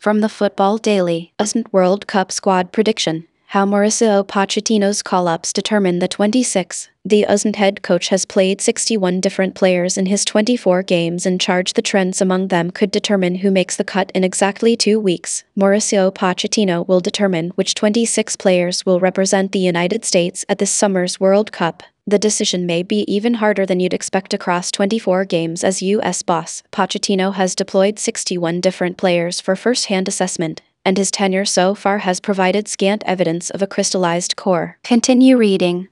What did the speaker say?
From the Football Daily, USNT World Cup squad prediction. How Mauricio Pochettino's call-ups determine the 26. The USNT head coach has played 61 different players in his 24 games in charge. The trends among them could determine who makes the cut in exactly 2 weeks. Mauricio Pochettino will determine which 26 players will represent the United States at this summer's World Cup. The decision may be even harder than you'd expect across 24 games, as U.S. boss Pochettino has deployed 61 different players for first-hand assessment, and his tenure so far has provided scant evidence of a crystallized core. Continue reading.